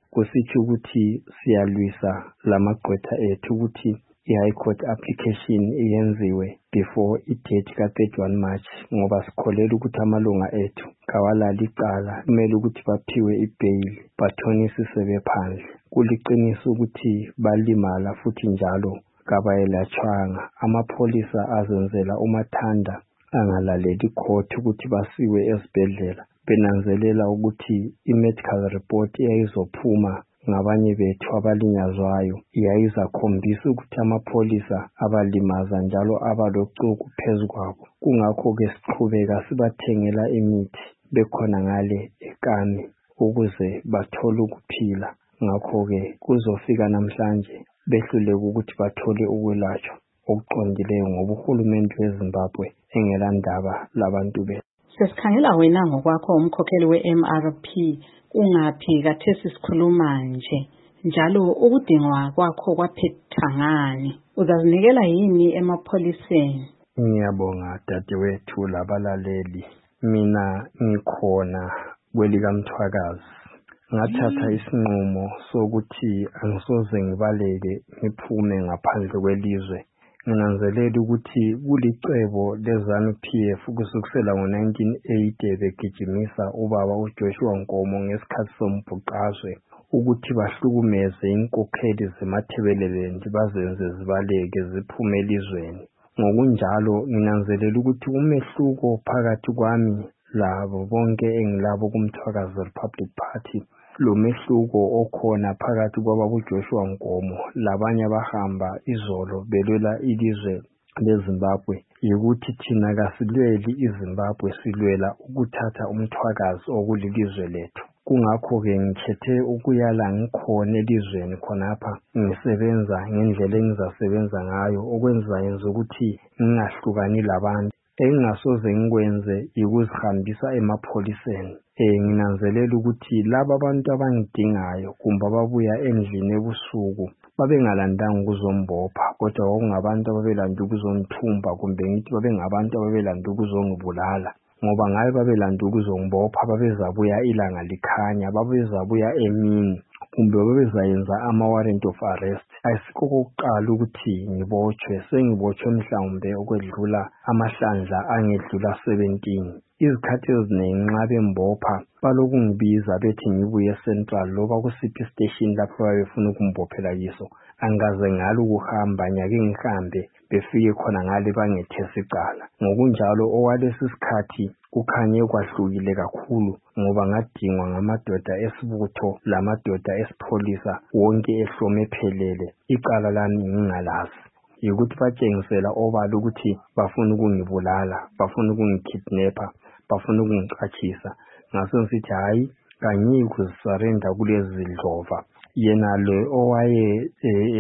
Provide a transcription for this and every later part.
kusitsho ukuthi siyalwisa lamagqwetha ethu ukuthi i-High Court application iyenziwe before i-date ka-31 March ngoba sikholela ukuthi amalunga ethu kawalali icala kumele ukuthi baphiwe i-bail bathonisise bephandle. Kuliqiniso ukuthi balimala futhi njalo kabayelatshwanga. Amapholisa azenzela umathanda angalaleli court ukuthi basiwe esibhedlela benanzelela ukuthi i-medical report eyayizophuma ngabanye bethu abalinyazwayo yayizakhombisa ukuthi amapholisa abalimaza njalo abalocuku phezu kwabo. Kungakho-ke siqhubeka sibathengela imithi bekhona ngale ekami ukuze bathole ukuphila. Ngakho-ke kuzofika namhlanje behluleke ukuthi bathole ukwelatshwa okuqondileyo ngoba uhulumende weZimbabwe engelandaba labantu bethu. Sesikhangela wena ngokwakho umkhokheli we-MRP, kungaphi kathesi sikhuluma nje njalo ukudingwa kwakho kwaphetha ngani? Uzazinikela yini emapholiseni? Ngiyabonga dadewethu labalaleli. Mina ngikhona kwelikaMthwakazi. Ngathatha isinqumo sokuthi angisoze ngibaleke ngiphume ngaphandle kwelizwe. Nginanzelela ukuthi kulicebo leZANU-PF kusukela ngo-1980 begijimisa ubaba uJoshua Nkomo ngesikhathi sombhuqazwe ukuthi bahlukumeze inkokheli zemathebelelendi bazenze zibaleke ziphume elizweni. Ngokunjalo nginanzelela ukuthi umehluko phakathi kwami labo bonke engilabo kuMthwakazi Republic Party, lo mehluko okhona phakathi kwababa uJoshua Nkomo labanye abahamba izolo belwela ilizwe leZimbabwe yikuthi thina kasilweli iZimbabwe, silwela ukuthatha uMthwakazi okulilizwe lethu. Kungakho-ke ngikhethe ukuyala ngikhona elizweni khonapha ngisebenza ngendlela engizasebenza ngayo okwenza ukuthi ngingahlukani labantu. Engingasoze ngikwenze yikuzihambisa emapholiseni. Nginanzelela ukuthi laba abantu abangidingayo kumbe ababuya endlini ebusuku babengalandanga ukuzombopha, kodwa kwakungabantu ababelanda ukuzongithumba kumbe ngithi babengabantu ababelanda ukuzongibulala. Ngoba ngabe babelanda ukuzongibopha babezabuya ilanga likhanya, babezabuya emini kumbe babezayenza ama-warrant of arrest. Ayisikho kokuqala ukuthi ngibotshwe, sengibotshwe mhlawumbe okwedlula amahlandla angedlula 17. Izikhathi eziningi nxa bembopha baloku ngibiza bethi ngibuye eCentral loba kusiphi station lapho babefuna ukumbophela kiso. Angikaze ngalo ukuhamba, nyake ngihambe befike khona ngale bangethesa icala. Ngokunjalo okwalesi sikhathi kukhanye kwahlukile kakhulu ngoba ngadingwa ngamadoda esibutho lamadoda esipholisa wonke ehlome phelele. Icala lami ngingalazi yikuthi batshengisela obala ukuthi bafuna ukungibulala, bafuna ukungikidnapper, bafuna ukungicatshisa. Ngaso ngithi hayi, kangiyi kuzisarenda kulezi ndlova. Yena lo owaye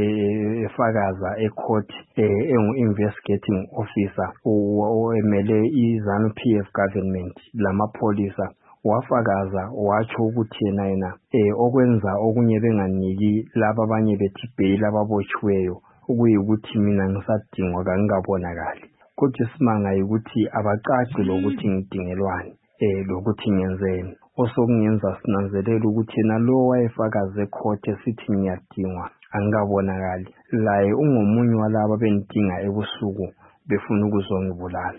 efakaza ecourt engu-investigating officer oemele iZANU-PF government lamapholisa wafakaza watsho ukuthi yena okwenza okunye benganiki laba abanye bethi bail ababotshiweyo ukuyikuthi mina ngisadingwa kangikabonakali. Kodwa isimanga yikuthi abacaci lokuthi ngidingelwani lokuthi ngenzeni. Osokungenza sinanzelela ukuthi yena lo wayefakaze ecourt esithi ngiyadingwa angikabonakali, laye ungomunye walabo benidinga ebusuku befuna ukuzongibulala.